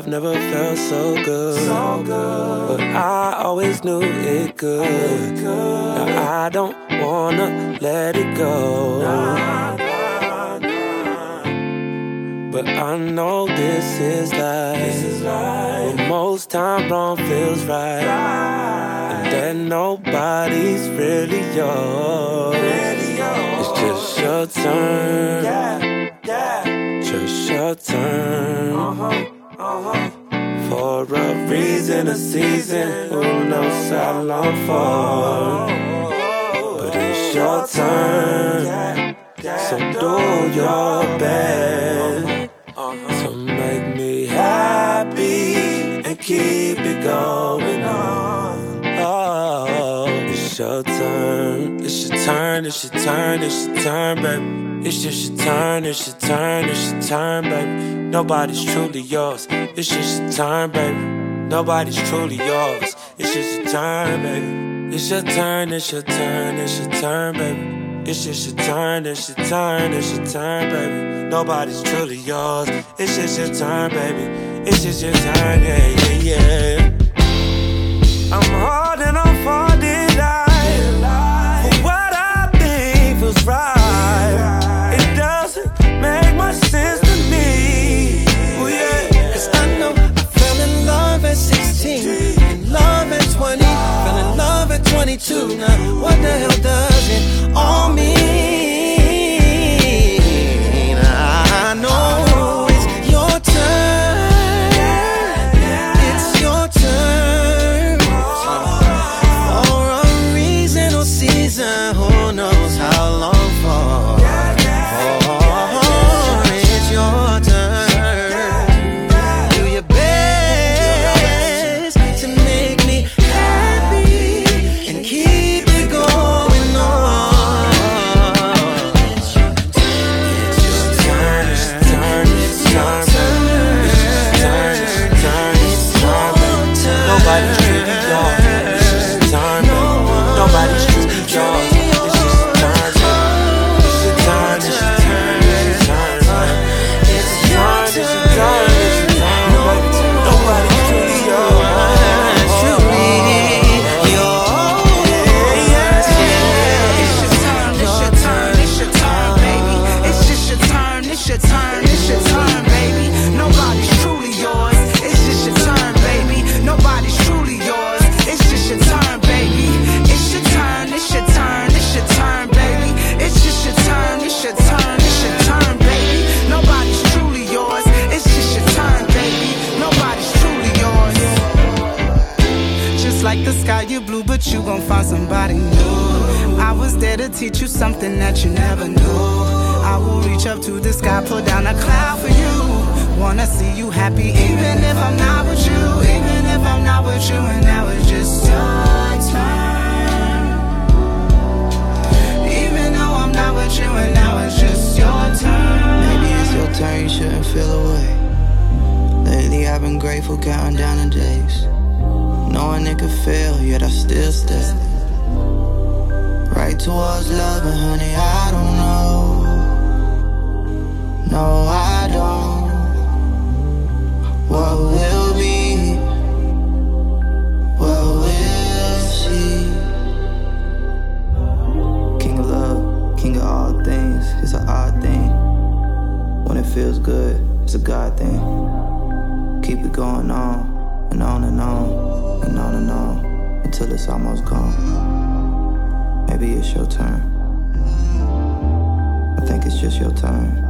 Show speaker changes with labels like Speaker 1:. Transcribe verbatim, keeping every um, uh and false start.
Speaker 1: never felt so good. So good. But I always knew it could. Now I don't wanna let it go. Nah, nah, nah. But I know this is life. This is life. But most time wrong feels right. right. And then nobody's really yours. Really yours. It's just your turn. Yeah, yeah. Just your turn. Uh-huh, uh-huh. For a reason, a season, who knows how long for. But it's your turn, so do your best to make me happy and keep it going on. Oh, it's your turn, it's your turn, it's your turn, it's your turn, baby. It's just your turn, it's your turn, it's your turn, baby. Nobody's truly yours. It's just your turn, baby. Nobody's truly yours. It's just your turn, baby. It's your turn, it's your turn, it's your turn, baby. It's just your turn, it's your turn, it's your turn, baby. Nobody's truly yours. It's just your turn, baby. It's just your turn, yeah, yeah, yeah. I'm holding on for this life, for what I think feels right. It doesn't make much sense to me. Oh yeah, 'cause I know I fell in love at sixteen, in love at twenty, fell in love at twenty-two. Now what the hell does it all mean? I know it's your turn, it's your turn. For a reason or season, who knows how long for. You gon' find somebody new. I was there to teach you something that you never knew. I will reach up to the sky, pull down a cloud for you. Wanna see you happy, even if I'm not with you. Even if I'm not with you, and now it's just your turn. Even though I'm not with you, and now it's just your turn.
Speaker 2: Maybe it's your turn, you shouldn't feel away. Lately I've been grateful, counting down the days. Knowing it could fail, yet I still stay right towards love, and honey, I don't know. No, I don't. What will be? What we'll see. King of love, king of all things. It's an odd thing. When it feels good, it's a God thing. Keep it going on, and on and on. And on and on, until it's almost gone. Maybe it's your turn. I think it's just your turn.